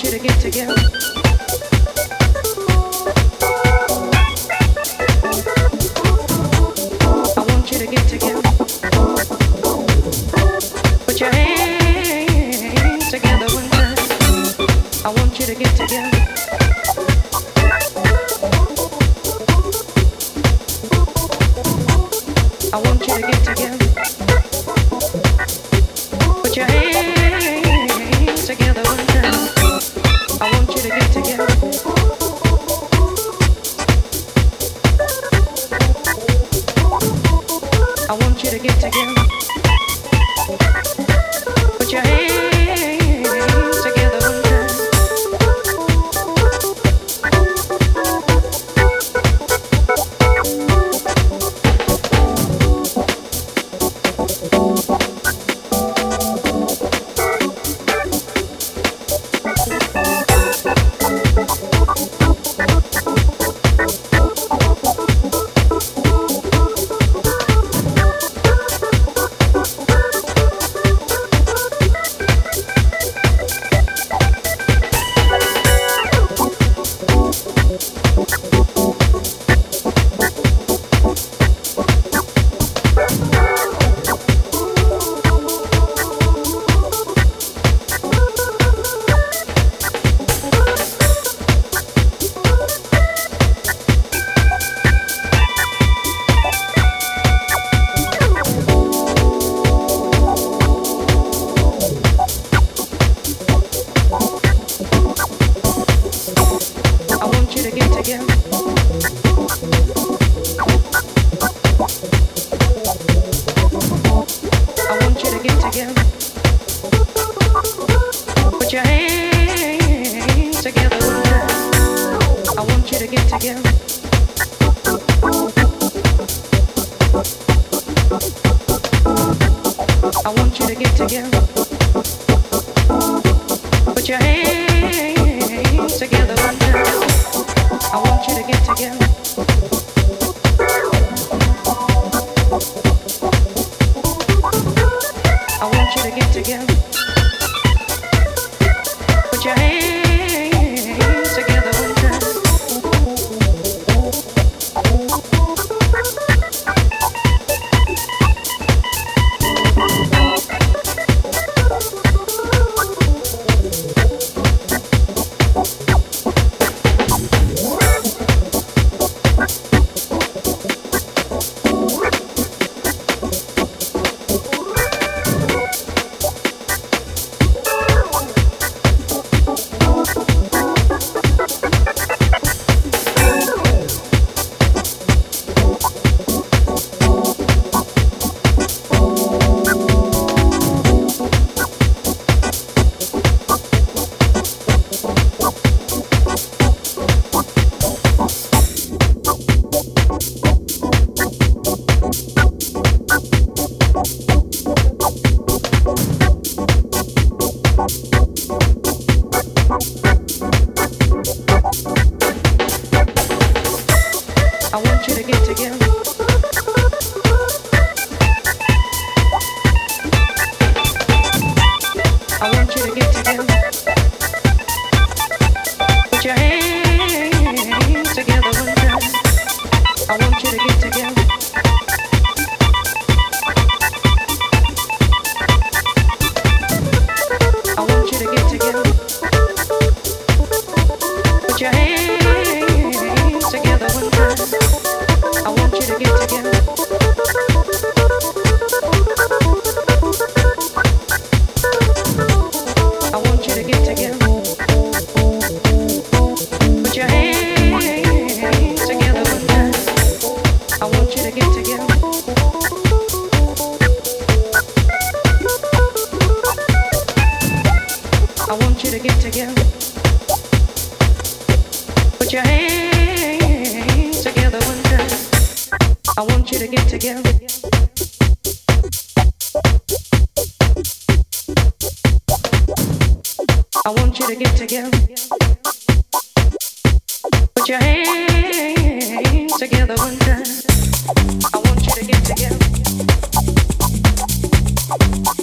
want you to get together. I want you to get together. Put your hands together one time. I want you to get together. I want you to get together. Put your hands together one time. I want you to get together. I want you to get together. Put your hands together one time. I want you to get together. Put your hands together one time. I want you to get together.